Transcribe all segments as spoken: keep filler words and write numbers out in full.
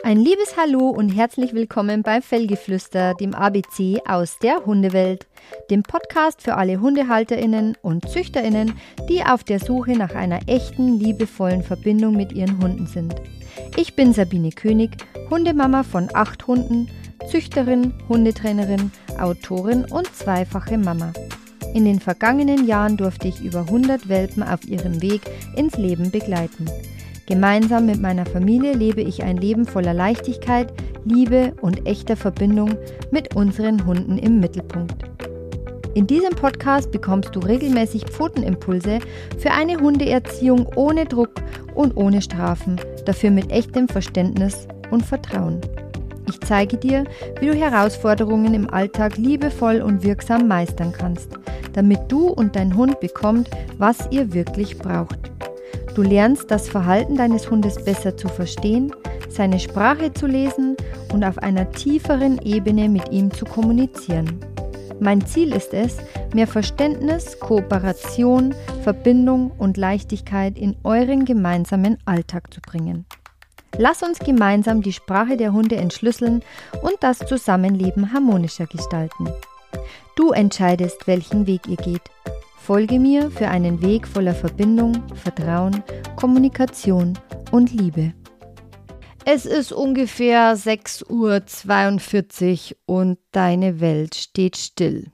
Ein liebes Hallo und herzlich willkommen bei Fellgeflüster, dem A B C aus der Hundewelt, dem Podcast für alle HundehalterInnen und ZüchterInnen, die auf der Suche nach einer echten, liebevollen Verbindung mit ihren Hunden sind. Ich bin Sabine König, Hundemama von acht Hunden, Züchterin, Hundetrainerin, Autorin und zweifache Mama. In den vergangenen Jahren durfte ich über hundert Welpen auf ihrem Weg ins Leben begleiten. Gemeinsam mit meiner Familie lebe ich ein Leben voller Leichtigkeit, Liebe und echter Verbindung mit unseren Hunden im Mittelpunkt. In diesem Podcast bekommst du regelmäßig Pfotenimpulse für eine Hundeerziehung ohne Druck und ohne Strafen, dafür mit echtem Verständnis und Vertrauen. Ich zeige dir, wie du Herausforderungen im Alltag liebevoll und wirksam meistern kannst, damit du und dein Hund bekommt, was ihr wirklich braucht. Du lernst das Verhalten deines Hundes besser zu verstehen, seine Sprache zu lesen und auf einer tieferen Ebene mit ihm zu kommunizieren. Mein Ziel ist es, mehr Verständnis, Kooperation, Verbindung und Leichtigkeit in euren gemeinsamen Alltag zu bringen. Lass uns gemeinsam die Sprache der Hunde entschlüsseln und das Zusammenleben harmonischer gestalten. Du entscheidest, welchen Weg ihr geht. Folge mir für einen Weg voller Verbindung, Vertrauen, Kommunikation und Liebe. Es ist ungefähr sechs Uhr zweiundvierzig und deine Welt steht still.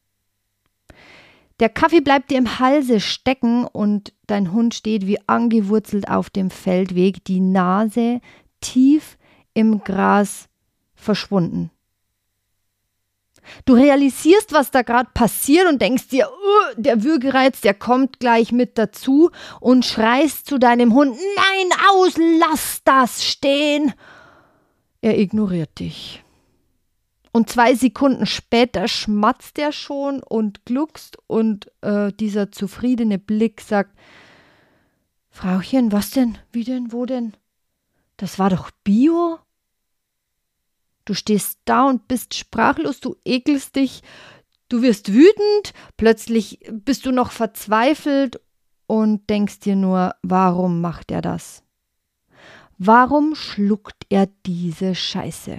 Der Kaffee bleibt dir im Halse stecken und dein Hund steht wie angewurzelt auf dem Feldweg, die Nase tief im Gras verschwunden. Du realisierst, was da gerade passiert und denkst dir, uh, der Würgereiz, der kommt gleich mit dazu und schreist zu deinem Hund, nein, aus, lass das stehen. Er ignoriert dich. Und zwei Sekunden später schmatzt er schon und gluckst und äh, dieser zufriedene Blick sagt, Frauchen, was denn, wie denn, wo denn? Das war doch Bio? Du stehst da und bist sprachlos, du ekelst dich, du wirst wütend, plötzlich bist du noch verzweifelt und denkst dir nur, warum macht er das? Warum schluckt er diese Scheiße?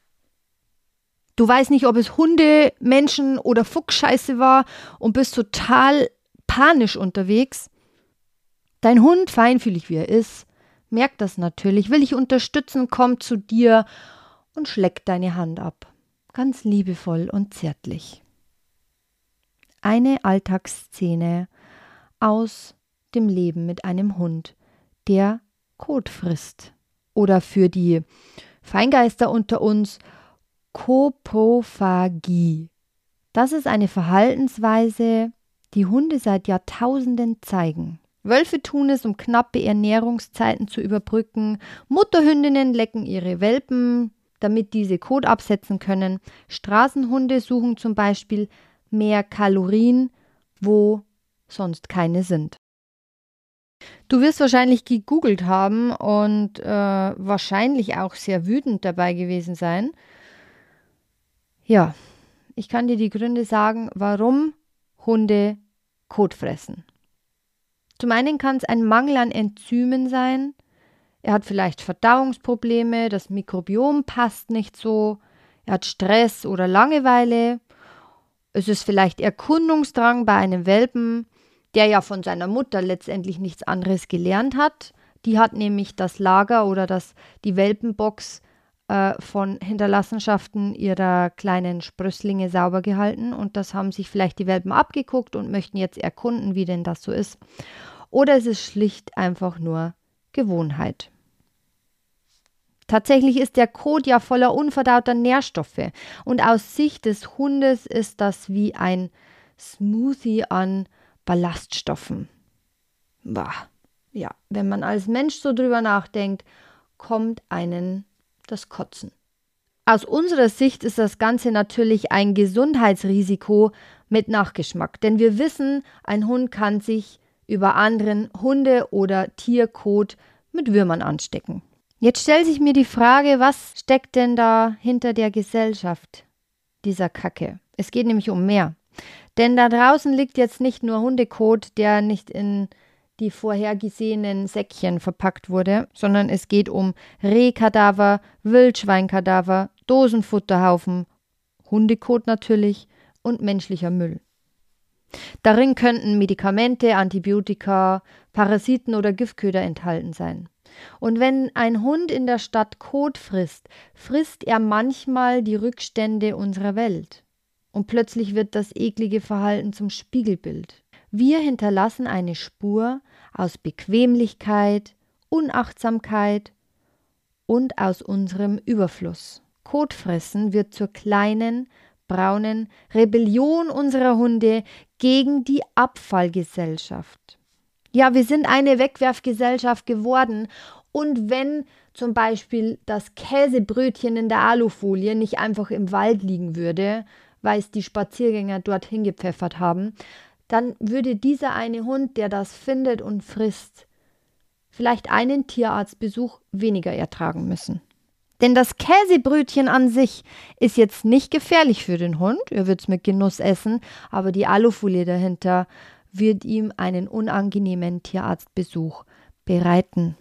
Du weißt nicht, ob es Hunde, Menschen oder Fuchsscheiße war und bist total panisch unterwegs. Dein Hund, feinfühlig wie er ist, merkt das natürlich, will dich unterstützen, kommt zu dir und schleckt deine Hand ab, ganz liebevoll und zärtlich. Eine Alltagsszene aus dem Leben mit einem Hund, der Kot frisst. Oder für die Feingeister unter uns, Koprophagie. Das ist eine Verhaltensweise, die Hunde seit Jahrtausenden zeigen. Wölfe tun es, um knappe Ernährungszeiten zu überbrücken. Mutterhündinnen lecken ihre Welpen, damit diese Kot absetzen können. Straßenhunde suchen zum Beispiel mehr Kalorien, wo sonst keine sind. Du wirst wahrscheinlich gegoogelt haben und äh, wahrscheinlich auch sehr wütend dabei gewesen sein. Ja, ich kann dir die Gründe sagen, warum Hunde Kot fressen. Zum einen kann es ein Mangel an Enzymen sein. Er hat vielleicht Verdauungsprobleme, das Mikrobiom passt nicht so, er hat Stress oder Langeweile. Es ist vielleicht Erkundungsdrang bei einem Welpen, der ja von seiner Mutter letztendlich nichts anderes gelernt hat. Die hat nämlich das Lager oder das, die Welpenbox äh, von Hinterlassenschaften ihrer kleinen Sprösslinge sauber gehalten und das haben sich vielleicht die Welpen abgeguckt und möchten jetzt erkunden, wie denn das so ist. Oder es ist schlicht einfach nur Gewohnheit. Tatsächlich ist der Kot ja voller unverdauter Nährstoffe und aus Sicht des Hundes ist das wie ein Smoothie an Ballaststoffen. Bah. Ja, wenn man als Mensch so drüber nachdenkt, kommt einen das Kotzen. Aus unserer Sicht ist das Ganze natürlich ein Gesundheitsrisiko mit Nachgeschmack, denn wir wissen, ein Hund kann sich über anderen Hunde- oder Tierkot mit Würmern anstecken. Jetzt stellt sich mir die Frage, was steckt denn da hinter der Gesellschaft dieser Kacke? Es geht nämlich um mehr. Denn da draußen liegt jetzt nicht nur Hundekot, der nicht in die vorhergesehenen Säckchen verpackt wurde, sondern es geht um Rehkadaver, Wildschweinkadaver, Dosenfutterhaufen, Hundekot natürlich und menschlicher Müll. Darin könnten Medikamente, Antibiotika, Parasiten oder Giftköder enthalten sein. Und wenn ein Hund in der Stadt Kot frisst, frisst er manchmal die Rückstände unserer Welt. Und plötzlich wird das eklige Verhalten zum Spiegelbild. Wir hinterlassen eine Spur aus Bequemlichkeit, Unachtsamkeit und aus unserem Überfluss. Kotfressen wird zur kleinen, braunen Rebellion unserer Hunde gegen die Abfallgesellschaft. Ja, wir sind eine Wegwerfgesellschaft geworden und wenn zum Beispiel das Käsebrötchen in der Alufolie nicht einfach im Wald liegen würde, weil es die Spaziergänger dorthin gepfeffert haben, dann würde dieser eine Hund, der das findet und frisst, vielleicht einen Tierarztbesuch weniger ertragen müssen. Denn das Käsebrötchen an sich ist jetzt nicht gefährlich für den Hund, er wird es mit Genuss essen, aber die Alufolie dahinter wird ihm einen unangenehmen Tierarztbesuch bereiten.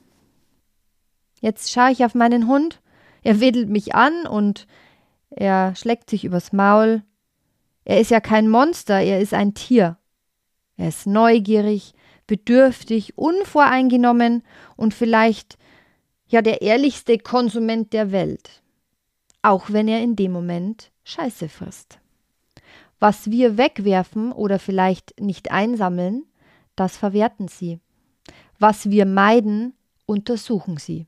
Jetzt schaue ich auf meinen Hund, er wedelt mich an und er schlägt sich übers Maul. Er ist ja kein Monster, er ist ein Tier. Er ist neugierig, bedürftig, unvoreingenommen und vielleicht ja der ehrlichste Konsument der Welt, auch wenn er in dem Moment Scheiße frisst. Was wir wegwerfen oder vielleicht nicht einsammeln, das verwerten sie. Was wir meiden, untersuchen sie.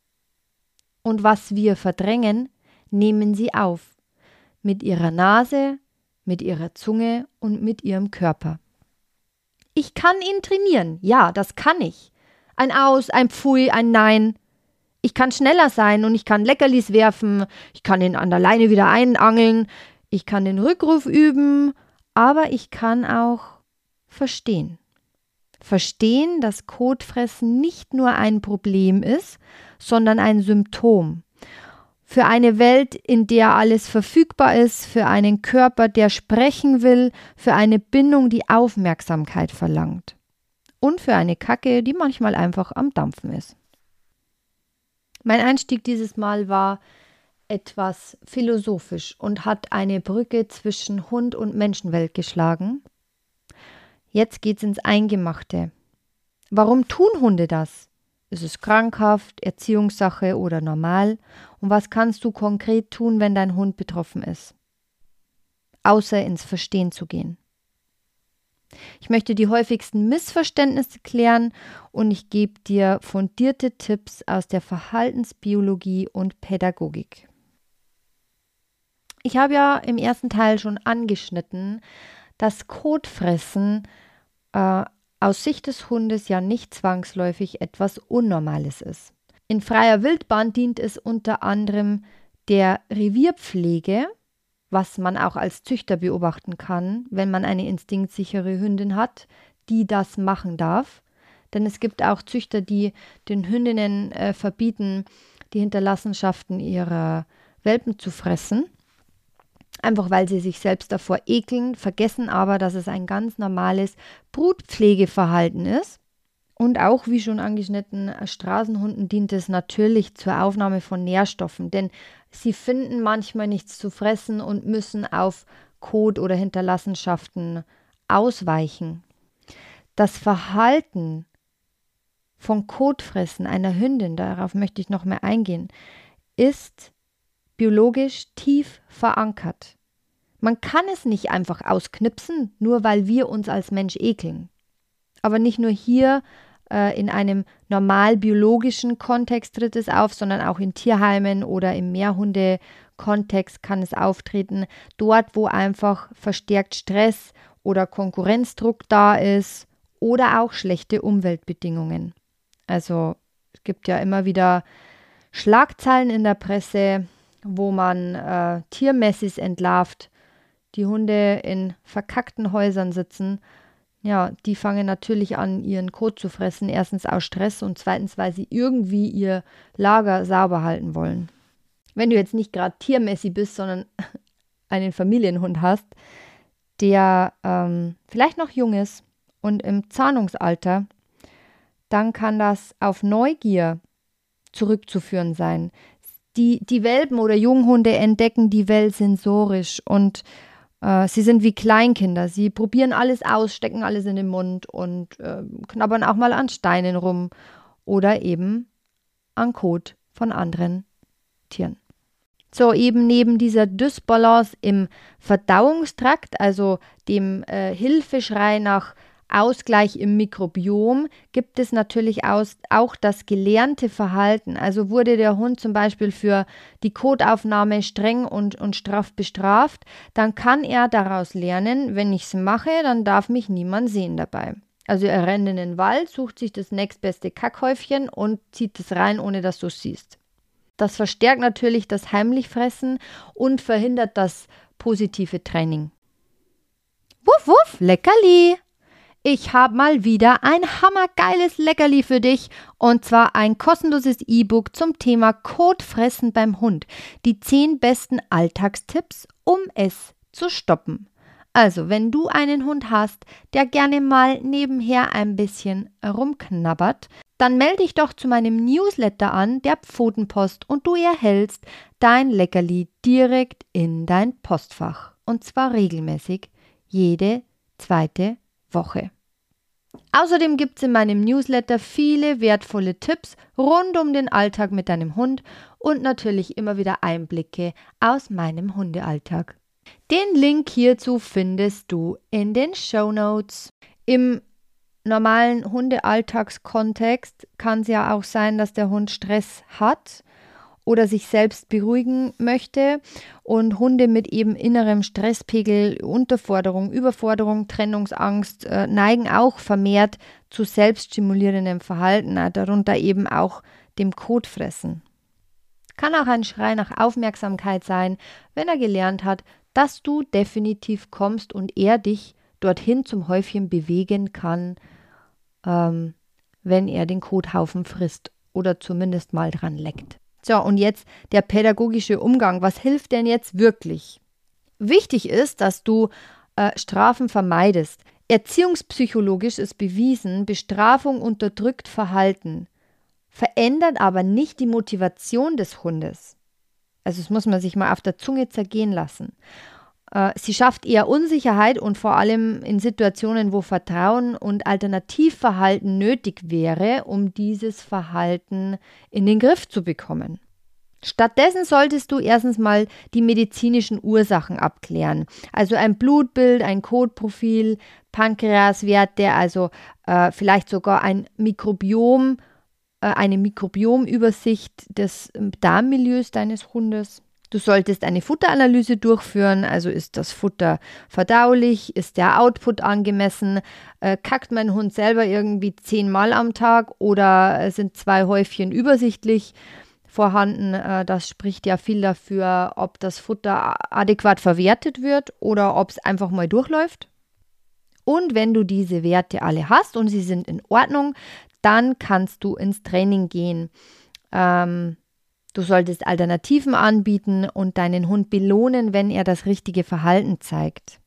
Und was wir verdrängen, nehmen sie auf. Mit ihrer Nase, mit ihrer Zunge und mit ihrem Körper. Ich kann ihn trainieren, ja, das kann ich. Ein Aus, ein Pfui, ein Nein. Ich kann schneller sein und ich kann Leckerlis werfen, ich kann ihn an der Leine wieder einangeln, ich kann den Rückruf üben, aber ich kann auch verstehen. Verstehen, dass Kotfressen nicht nur ein Problem ist, sondern ein Symptom. Für eine Welt, in der alles verfügbar ist, für einen Körper, der sprechen will, für eine Bindung, die Aufmerksamkeit verlangt. Und für eine Kacke, die manchmal einfach am Dampfen ist. Mein Einstieg dieses Mal war etwas philosophisch und hat eine Brücke zwischen Hund und Menschenwelt geschlagen. Jetzt geht's ins Eingemachte. Warum tun Hunde das? Ist es krankhaft, Erziehungssache oder normal? Und was kannst du konkret tun, wenn dein Hund betroffen ist? Außer ins Verstehen zu gehen. Ich möchte die häufigsten Missverständnisse klären und ich gebe dir fundierte Tipps aus der Verhaltensbiologie und Pädagogik. Ich habe ja im ersten Teil schon angeschnitten, dass Kotfressen äh, aus Sicht des Hundes ja nicht zwangsläufig etwas Unnormales ist. In freier Wildbahn dient es unter anderem der Revierpflege, was man auch als Züchter beobachten kann, wenn man eine instinktsichere Hündin hat, die das machen darf. Denn es gibt auch Züchter, die den Hündinnen äh, verbieten, die Hinterlassenschaften ihrer Welpen zu fressen. Einfach weil sie sich selbst davor ekeln, vergessen aber, dass es ein ganz normales Brutpflegeverhalten ist. Und auch, wie schon angeschnitten, Straßenhunden dient es natürlich zur Aufnahme von Nährstoffen, denn sie finden manchmal nichts zu fressen und müssen auf Kot oder Hinterlassenschaften ausweichen. Das Verhalten von Kotfressen einer Hündin, darauf möchte ich noch mehr eingehen, ist biologisch tief verankert. Man kann es nicht einfach ausknipsen, nur weil wir uns als Mensch ekeln. Aber nicht nur hier äh, in einem normal biologischen Kontext tritt es auf, sondern auch in Tierheimen oder im Mehrhunde-Kontext kann es auftreten. Dort, wo einfach verstärkt Stress oder Konkurrenzdruck da ist oder auch schlechte Umweltbedingungen. Also es gibt ja immer wieder Schlagzeilen in der Presse, wo man äh, Tiermessis entlarvt, die Hunde in verkackten Häusern sitzen. Ja, die fangen natürlich an, ihren Kot zu fressen. Erstens aus Stress und zweitens, weil sie irgendwie ihr Lager sauber halten wollen. Wenn du jetzt nicht gerade Tiermessi bist, sondern einen Familienhund hast, der ähm, vielleicht noch jung ist und im Zahnungsalter, dann kann das auf Neugier zurückzuführen sein. Die, die Welpen oder Junghunde entdecken die Welt sensorisch und äh, sie sind wie Kleinkinder. Sie probieren alles aus, stecken alles in den Mund und äh, knabbern auch mal an Steinen rum oder eben an Kot von anderen Tieren. So, eben neben dieser Dysbalance im Verdauungstrakt, also dem äh, Hilfeschrei nach Ausgleich im Mikrobiom, gibt es natürlich aus, auch das gelernte Verhalten. Also wurde der Hund zum Beispiel für die Kotaufnahme streng und, und straff bestraft, dann kann er daraus lernen, wenn ich es mache, dann darf mich niemand sehen dabei. Also er rennt in den Wald, sucht sich das nächstbeste Kackhäufchen und zieht es rein, ohne dass du es siehst. Das verstärkt natürlich das Heimlichfressen und verhindert das positive Training. Wuff, wuff, Leckerli! Ich habe mal wieder ein hammergeiles Leckerli für dich und zwar ein kostenloses E-Book zum Thema Kotfressen beim Hund. Die zehn besten Alltagstipps, um es zu stoppen. Also, wenn du einen Hund hast, der gerne mal nebenher ein bisschen rumknabbert, dann melde dich doch zu meinem Newsletter an, der Pfotenpost, und du erhältst dein Leckerli direkt in dein Postfach. Und zwar regelmäßig, jede zweite Woche. Außerdem gibt es in meinem Newsletter viele wertvolle Tipps rund um den Alltag mit deinem Hund und natürlich immer wieder Einblicke aus meinem Hundealltag. Den Link hierzu findest du in den Shownotes. Im normalen Hundealltagskontext kann es ja auch sein, dass der Hund Stress hat oder sich selbst beruhigen möchte und Hunde mit eben innerem Stresspegel, Unterforderung, Überforderung, Trennungsangst äh, neigen auch vermehrt zu selbststimulierendem Verhalten, darunter eben auch dem Kotfressen. Kann auch ein Schrei nach Aufmerksamkeit sein, wenn er gelernt hat, dass du definitiv kommst und er dich dorthin zum Häufchen bewegen kann, ähm, wenn er den Kothaufen frisst oder zumindest mal dran leckt. So, und jetzt der pädagogische Umgang. Was hilft denn jetzt wirklich? Wichtig ist, dass du äh, Strafen vermeidest. Erziehungspsychologisch ist bewiesen, Bestrafung unterdrückt Verhalten, verändert aber nicht die Motivation des Hundes. Also das muss man sich mal auf der Zunge zergehen lassen. Äh, sie schafft eher Unsicherheit und vor allem in Situationen, wo Vertrauen und Alternativverhalten nötig wäre, um dieses Verhalten in den Griff zu bekommen. Stattdessen solltest du erstens mal die medizinischen Ursachen abklären. Also ein Blutbild, ein Kotprofil, Pankreaswerte, also äh, vielleicht sogar ein Mikrobiom, äh, eine Mikrobiomübersicht des Darmmilieus deines Hundes. Du solltest eine Futteranalyse durchführen, also ist das Futter verdaulich, ist der Output angemessen, äh, kackt mein Hund selber irgendwie zehnmal am Tag oder sind zwei Häufchen übersichtlich vorhanden. Äh, das spricht ja viel dafür, ob das Futter adäquat verwertet wird oder ob es einfach mal durchläuft. Und wenn du diese Werte alle hast und sie sind in Ordnung, dann kannst du ins Training gehen. Ähm, Du solltest Alternativen anbieten und deinen Hund belohnen, wenn er das richtige Verhalten zeigt.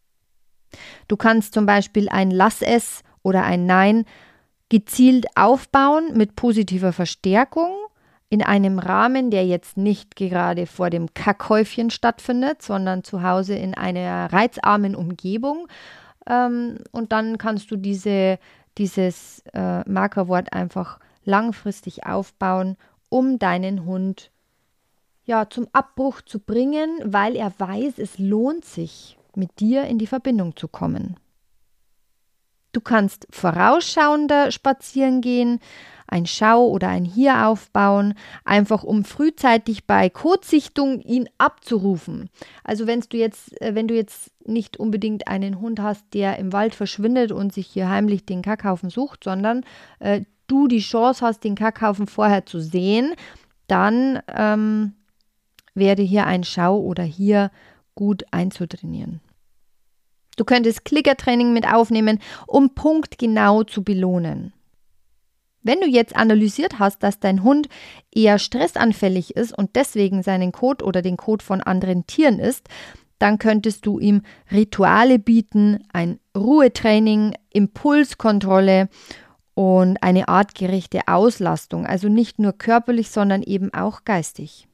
Du kannst zum Beispiel ein Lass es oder ein Nein gezielt aufbauen mit positiver Verstärkung in einem Rahmen, der jetzt nicht gerade vor dem Kackhäufchen stattfindet, sondern zu Hause in einer reizarmen Umgebung. Ähm, und dann kannst du diese, dieses äh, Markerwort einfach langfristig aufbauen, um deinen Hund ja, zum Abbruch zu bringen, weil er weiß, es lohnt sich, mit dir in die Verbindung zu kommen. Du kannst vorausschauender spazieren gehen, ein Schau- oder ein Hier aufbauen, einfach um frühzeitig bei Kotsichtung ihn abzurufen. Also wenn du jetzt, wenn du jetzt nicht unbedingt einen Hund hast, der im Wald verschwindet und sich hier heimlich den Kackhaufen sucht, sondern äh, du die Chance hast, den Kackhaufen vorher zu sehen, dann ähm, werde hier ein Schau oder hier gut einzutrainieren. Du könntest Klickertraining mit aufnehmen, um punktgenau zu belohnen. Wenn du jetzt analysiert hast, dass dein Hund eher stressanfällig ist und deswegen seinen Kot oder den Kot von anderen Tieren isst, dann könntest du ihm Rituale bieten, ein Ruhetraining, Impulskontrolle und eine artgerechte Auslastung, also nicht nur körperlich, sondern eben auch geistig.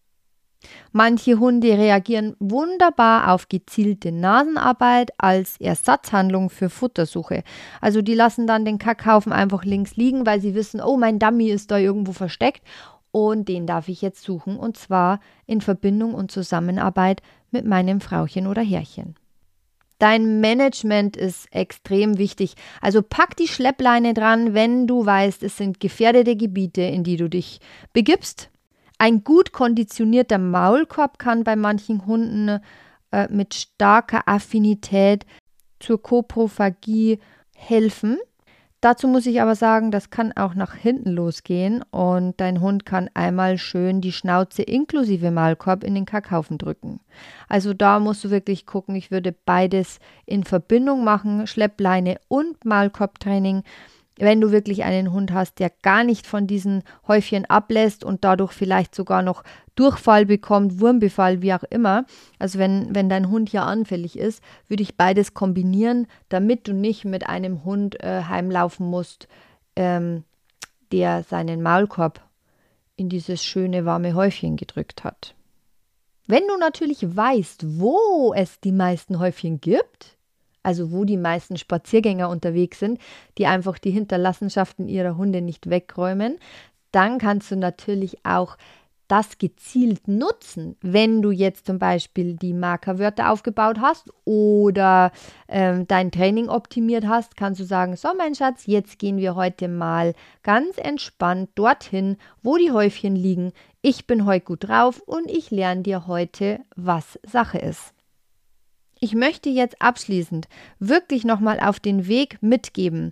Manche Hunde reagieren wunderbar auf gezielte Nasenarbeit als Ersatzhandlung für Futtersuche. Also die lassen dann den Kackhaufen einfach links liegen, weil sie wissen, oh, mein Dummy ist da irgendwo versteckt und den darf ich jetzt suchen, und zwar in Verbindung und Zusammenarbeit mit meinem Frauchen oder Herrchen. Dein Management ist extrem wichtig. Also pack die Schleppleine dran, wenn du weißt, es sind gefährdete Gebiete, in die du dich begibst. Ein gut konditionierter Maulkorb kann bei manchen Hunden äh, mit starker Affinität zur Koprophagie helfen. Dazu muss ich aber sagen, das kann auch nach hinten losgehen und dein Hund kann einmal schön die Schnauze inklusive Maulkorb in den Kackhaufen drücken. Also da musst du wirklich gucken, ich würde beides in Verbindung machen, Schleppleine und Maulkorbtraining. Wenn du wirklich einen Hund hast, der gar nicht von diesen Häufchen ablässt und dadurch vielleicht sogar noch Durchfall bekommt, Wurmbefall, wie auch immer. Also wenn, wenn dein Hund ja anfällig ist, würde ich beides kombinieren, damit du nicht mit einem Hund äh, heimlaufen musst, ähm, der seinen Maulkorb in dieses schöne warme Häufchen gedrückt hat. Wenn du natürlich weißt, wo es die meisten Häufchen gibt, also wo die meisten Spaziergänger unterwegs sind, die einfach die Hinterlassenschaften ihrer Hunde nicht wegräumen, dann kannst du natürlich auch das gezielt nutzen, wenn du jetzt zum Beispiel die Markerwörter aufgebaut hast oder ähm, dein Training optimiert hast, kannst du sagen, so mein Schatz, jetzt gehen wir heute mal ganz entspannt dorthin, wo die Häufchen liegen. Ich bin heute gut drauf und ich lerne dir heute, was Sache ist. Ich möchte jetzt abschließend wirklich nochmal auf den Weg mitgeben.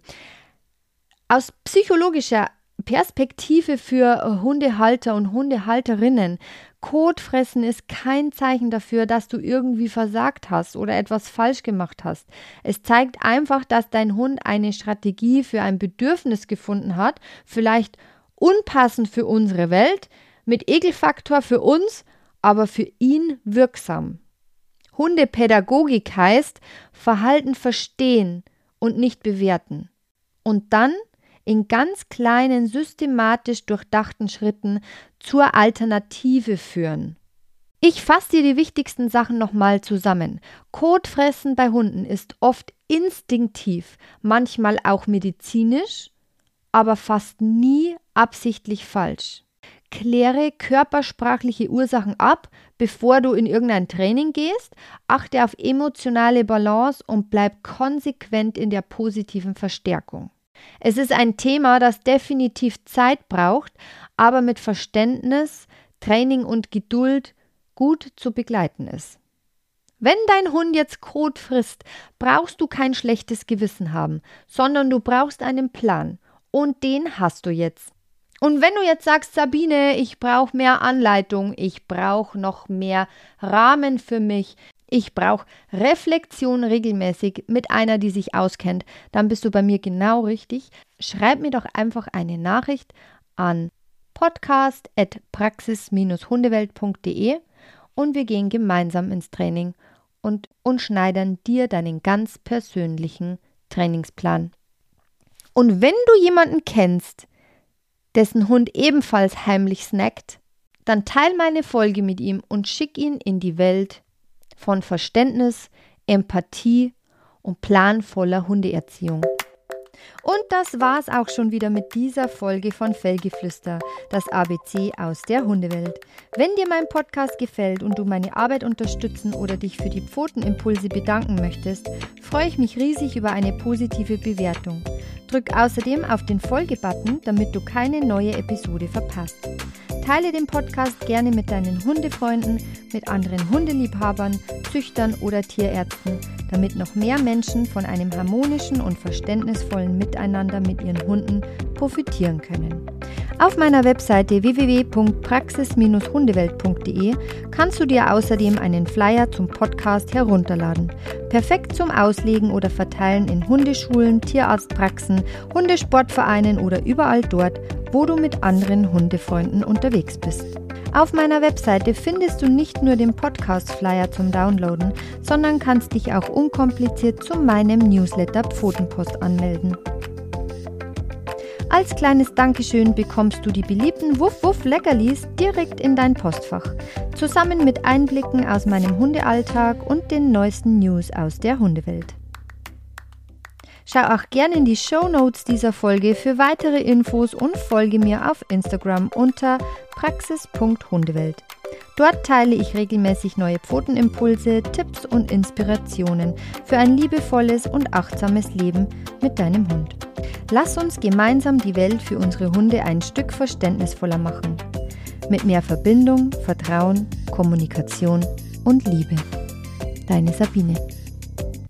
Aus psychologischer Perspektive für Hundehalter und Hundehalterinnen, Kotfressen ist kein Zeichen dafür, dass du irgendwie versagt hast oder etwas falsch gemacht hast. Es zeigt einfach, dass dein Hund eine Strategie für ein Bedürfnis gefunden hat, vielleicht unpassend für unsere Welt, mit Ekelfaktor für uns, aber für ihn wirksam. Hundepädagogik heißt, Verhalten verstehen und nicht bewerten. Und dann in ganz kleinen, systematisch durchdachten Schritten zur Alternative führen. Ich fasse dir die wichtigsten Sachen nochmal zusammen. Kotfressen bei Hunden ist oft instinktiv, manchmal auch medizinisch, aber fast nie absichtlich falsch. Kläre körpersprachliche Ursachen ab, bevor du in irgendein Training gehst. Achte auf emotionale Balance und bleib konsequent in der positiven Verstärkung. Es ist ein Thema, das definitiv Zeit braucht, aber mit Verständnis, Training und Geduld gut zu begleiten ist. Wenn dein Hund jetzt Kot frisst, brauchst du kein schlechtes Gewissen haben, sondern du brauchst einen Plan und den hast du jetzt. Und wenn du jetzt sagst, Sabine, ich brauche mehr Anleitung, ich brauche noch mehr Rahmen für mich, ich brauche Reflexion regelmäßig mit einer, die sich auskennt, dann bist du bei mir genau richtig. Schreib mir doch einfach eine Nachricht an podcast at praxis Bindestrich hundewelt punkt de und wir gehen gemeinsam ins Training und, und schneidern dir deinen ganz persönlichen Trainingsplan. Und wenn du jemanden kennst, dessen Hund ebenfalls heimlich snackt, dann teil meine Folge mit ihm und schick ihn in die Welt von Verständnis, Empathie und planvoller Hundeerziehung. Und das war's auch schon wieder mit dieser Folge von Fellgeflüster, das A B C aus der Hundewelt. Wenn dir mein Podcast gefällt und du meine Arbeit unterstützen oder dich für die Pfotenimpulse bedanken möchtest, freue ich mich riesig über eine positive Bewertung. Drück außerdem auf den Folge-Button, damit du keine neue Episode verpasst. Teile den Podcast gerne mit deinen Hundefreunden, mit anderen Hundeliebhabern, Züchtern oder Tierärzten, damit noch mehr Menschen von einem harmonischen und verständnisvollen Miteinander mit ihren Hunden profitieren können. Auf meiner Webseite w w w punkt praxis Bindestrich hundewelt punkt de kannst du dir außerdem einen Flyer zum Podcast herunterladen. Perfekt zum Auslegen oder Verteilen in Hundeschulen, Tierarztpraxen, Hundesportvereinen oder überall dort, wo du mit anderen Hundefreunden unterwegs bist. Auf meiner Webseite findest du nicht nur den Podcast-Flyer zum Downloaden, sondern kannst dich auch unkompliziert zu meinem Newsletter Pfotenpost anmelden. Als kleines Dankeschön bekommst du die beliebten Wuff-Wuff-Leckerlis direkt in dein Postfach, zusammen mit Einblicken aus meinem Hundealltag und den neuesten News aus der Hundewelt. Schau auch gerne in die Shownotes dieser Folge für weitere Infos und folge mir auf Instagram unter praxis punkt hundewelt. Dort teile ich regelmäßig neue Pfotenimpulse, Tipps und Inspirationen für ein liebevolles und achtsames Leben mit deinem Hund. Lass uns gemeinsam die Welt für unsere Hunde ein Stück verständnisvoller machen. Mit mehr Verbindung, Vertrauen, Kommunikation und Liebe. Deine Sabine.